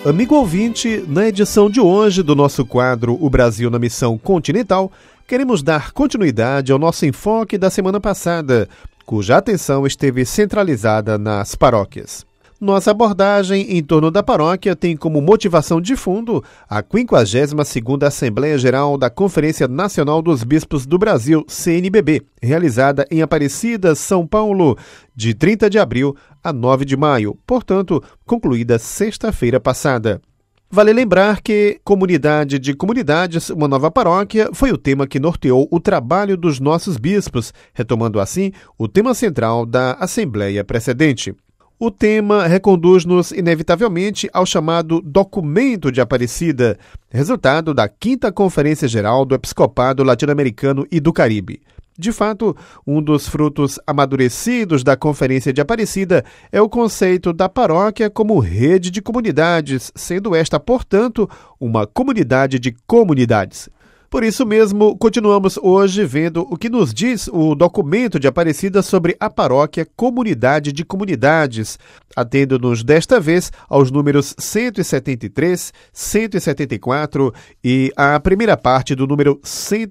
Amigo ouvinte, na edição de hoje do nosso quadro O Brasil na Missão Continental, queremos dar continuidade ao nosso enfoque da semana passada, cuja atenção esteve centralizada nas paróquias. Nossa abordagem em torno da paróquia tem como motivação de fundo a 52ª Assembleia Geral da Conferência Nacional dos Bispos do Brasil, CNBB, realizada em Aparecida, São Paulo, de 30 de abril a 9 de maio, portanto, concluída sexta-feira passada. Vale lembrar que Comunidade de Comunidades, uma nova paróquia, foi o tema que norteou o trabalho dos nossos bispos, retomando assim o tema central da Assembleia precedente. O tema reconduz-nos inevitavelmente ao chamado Documento de Aparecida, resultado da 5ª Conferência Geral do Episcopado Latino-Americano e do Caribe. De fato, um dos frutos amadurecidos da Conferência de Aparecida é o conceito da paróquia como rede de comunidades, sendo esta, portanto, uma comunidade de comunidades. Por isso mesmo, continuamos hoje vendo o que nos diz o documento de Aparecida sobre a paróquia Comunidade de Comunidades, atendo-nos desta vez aos números 173, 174 e a primeira parte do número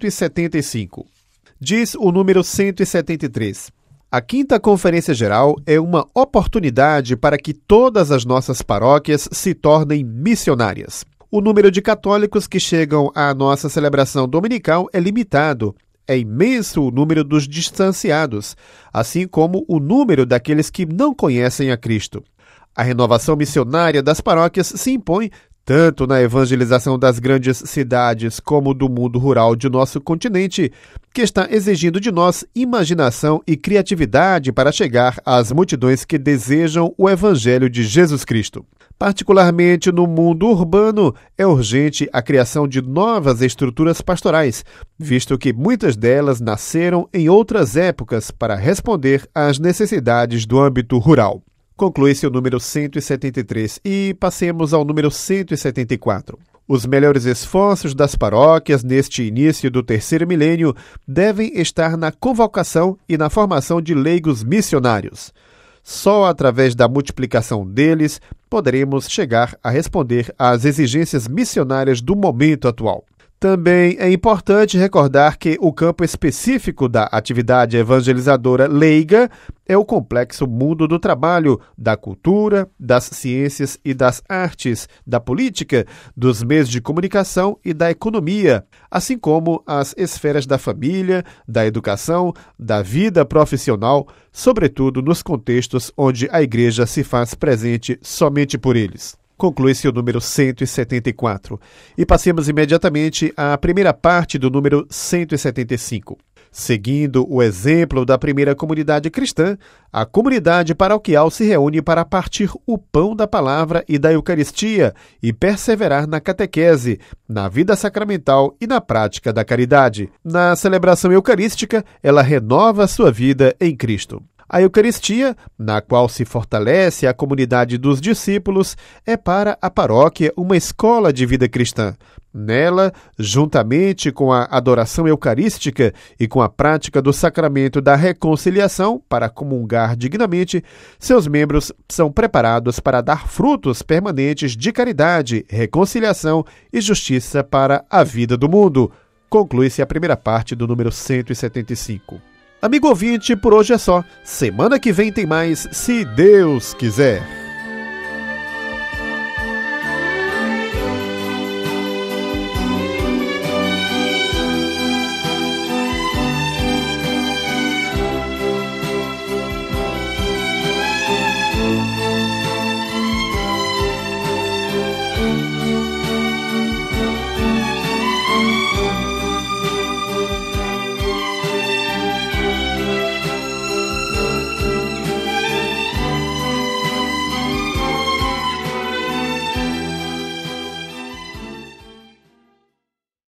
175. Diz o número 173. A 5ª Conferência Geral é uma oportunidade para que todas as nossas paróquias se tornem missionárias. O número de católicos que chegam à nossa celebração dominical é limitado. É imenso o número dos distanciados, assim como o número daqueles que não conhecem a Cristo. A renovação missionária das paróquias se impõe tanto na evangelização das grandes cidades como do mundo rural de nosso continente, que está exigindo de nós imaginação e criatividade para chegar às multidões que desejam o Evangelho de Jesus Cristo. Particularmente no mundo urbano, é urgente a criação de novas estruturas pastorais, visto que muitas delas nasceram em outras épocas para responder às necessidades do âmbito rural. Conclui-se o número 173 e passemos ao número 174. Os melhores esforços das paróquias neste início do 3º milênio devem estar na convocação e na formação de leigos missionários. Só através da multiplicação deles poderemos chegar a responder às exigências missionárias do momento atual. Também é importante recordar que o campo específico da atividade evangelizadora leiga é o complexo mundo do trabalho, da cultura, das ciências e das artes, da política, dos meios de comunicação e da economia, assim como as esferas da família, da educação, da vida profissional, sobretudo nos contextos onde a Igreja se faz presente somente por eles. Conclui-se o número 174. E passemos imediatamente à primeira parte do número 175. Seguindo o exemplo da primeira comunidade cristã, a comunidade paroquial se reúne para partir o pão da palavra e da Eucaristia e perseverar na catequese, na vida sacramental e na prática da caridade. Na celebração eucarística, ela renova sua vida em Cristo. A Eucaristia, na qual se fortalece a comunidade dos discípulos, é para a paróquia uma escola de vida cristã. Nela, juntamente com a adoração eucarística e com a prática do sacramento da reconciliação para comungar dignamente, seus membros são preparados para dar frutos permanentes de caridade, reconciliação e justiça para a vida do mundo. Conclui-se a primeira parte do número 175. Amigo ouvinte, por hoje é só. Semana que vem tem mais, se Deus quiser.